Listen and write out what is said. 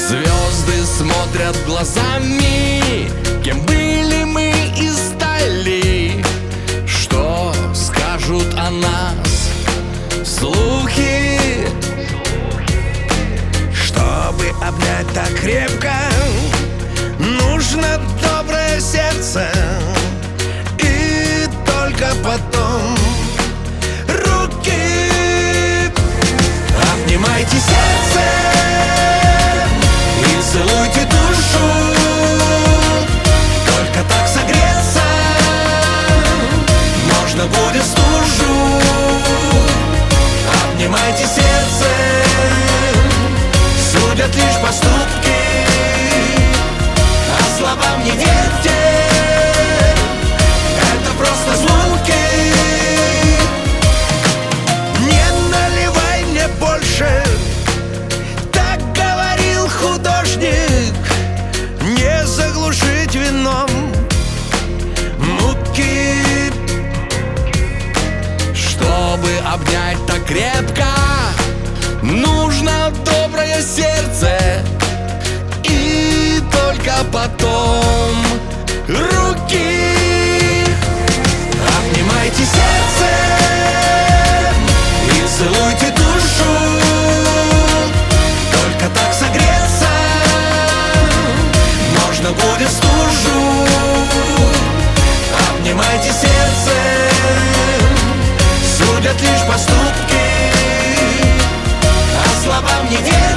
Звезды смотрят глазами, кем были мы и стали. Что скажут о нас слухи? Чтобы обнять так крепко, нужно доброе сердце. И только потом руки. Обнимайте сердце и целуйте душу. Только так согреться можно будет стужу. Обнимайте сердце, судят лишь поступки, а словам не верьте, это просто звуки. Не наливай мне больше, так говорил художник. Не заглушить вином муки. Чтобы обнять так крепко, нужно доброе сердце. И только потом руки. Обнимайте сердце и целуйте душу. Только так согреться можно будет стужу. Обнимайте сердце, судят лишь поступки, а словам не верьте.